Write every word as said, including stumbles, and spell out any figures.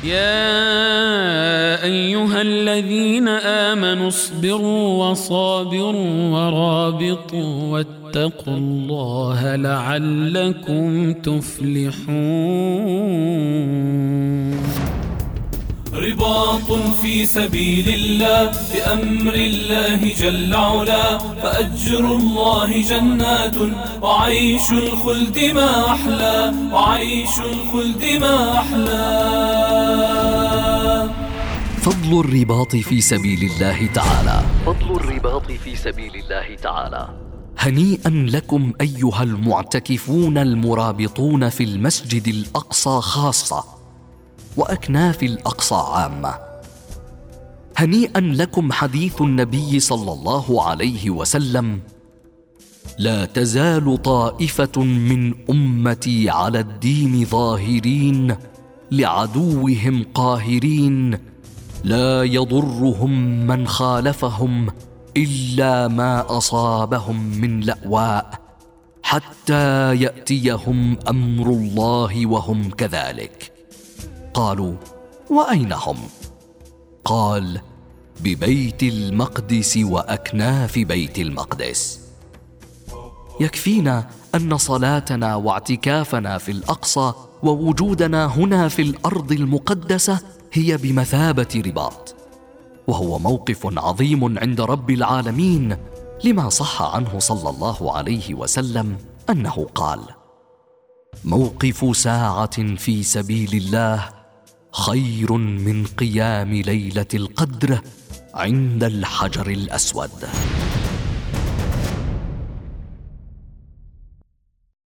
يا أيها الذين آمنوا اصبروا وصابروا ورابطوا واتقوا الله لعلكم تفلحون. رباط في سبيل الله بأمر الله جل علا، فأجر الله جنات وعيش الخلد ما أحلى، وعيش الخلد ما أحلى. فضل الرباط في سبيل الله تعالى. فضل الرباط في سبيل الله تعالى. هنيئا لكم أيها المعتكفون المرابطون في المسجد الأقصى خاصة وأكناف الأقصى عامة. هنيئا لكم حديث النبي صلى الله عليه وسلم: لا تزال طائفة من أمتي على الدين ظاهرين لعدوهم قاهرين، لا يضرهم من خالفهم إلا ما أصابهم من لأواء، حتى يأتيهم أمر الله وهم كذلك. قالوا: وأين هم؟ قال: ببيت المقدس وأكناف بيت المقدس. يكفينا أن صلاتنا واعتكافنا في الأقصى ووجودنا هنا في الأرض المقدسة هي بمثابة رباط، وهو موقف عظيم عند رب العالمين، لما صح عنه صلى الله عليه وسلم أنه قال: موقف ساعة في سبيل الله خير من قيام ليلة القدر عند الحجر الأسود.